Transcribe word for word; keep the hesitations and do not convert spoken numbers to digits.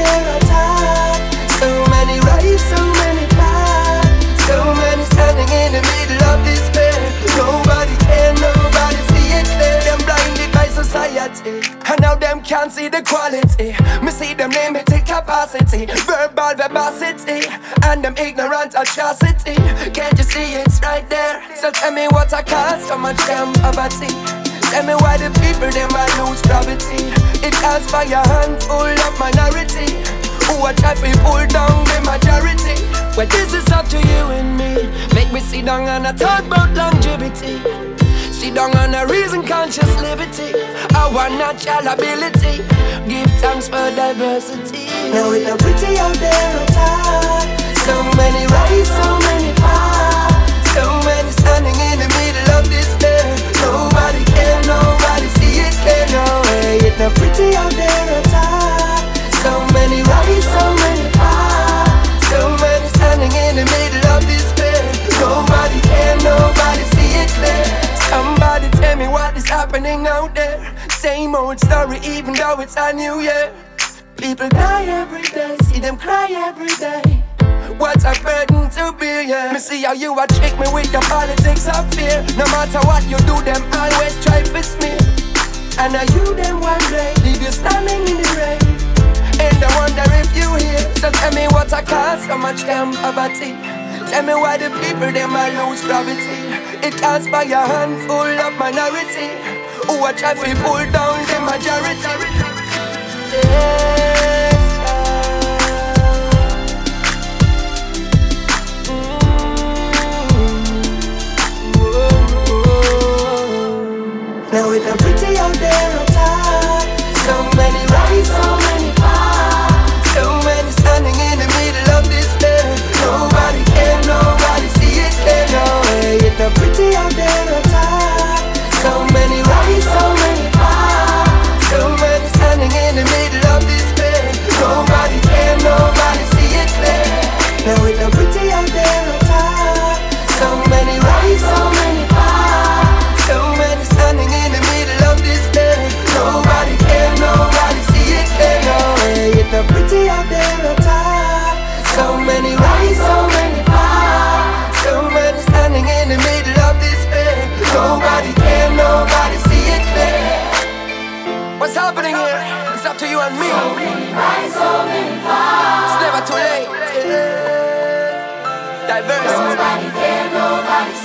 there on top. So many rise, so many fall. So many standing in the middle of despair. Nobody care, nobody see it clear. Them blinded by society, and now them can't see the quality. Me see them limited capacity, verbal verbosity, and them ignorant atrocity. Can't you see it's right there? So tell me what I cause so much damn poverty. Tell me why the people them a lose gravity. It caused by a handful of minority who a try to pull down the majority. Well, this is up to you and me. Make me sit down and I talk about longevity. Sit down on a reason conscious liberty. Our natural ability. Give thanks for diversity. Now it's not pretty out there on top. So many rise, so many fall. So many standing in the middle of despair. Nobody care, nobody see it clear. No way, it's not pretty out there on top. So many rise, so many fall. So many standing in the middle of despair. Nobody care, nobody see it clear. Somebody tell me what is happening out there. Same old story even though it's a new year. People die every day, see them cry every day. What a burden to bear, yeah. Me see how you a trick me with your politics of fear. No matter what you do, them always try to smear. And now you them one day, leave you standing in the rain. And I wonder if you hear. So tell me what I cause so much damn poverty. Tell me why the people them a lose gravity. It caused by a handful of minority who a try to pull down the majority. Yes, now it's not pretty out there on top. So many rise, so many fall. So many standing in the middle of despair. Nobody care, nobody see it clear. No way, it's not pretty out there on top. So many rise, so many fall. So many standing in the middle of despair. Nobody care, nobody see it clear. Now it's not pretty out there on top. So many rise, so many fall. So many standing in the middle of despair. Nobody care, nobody see it clear. No way, it's not pretty out there on top. So many rise, so many fall. So many standing in the middle of despair. Nobody care, nobody see it clear. What's happening here? It's up to you and me. So many rise, so many fall. It's never too late. Diversity. Nobody care, nobody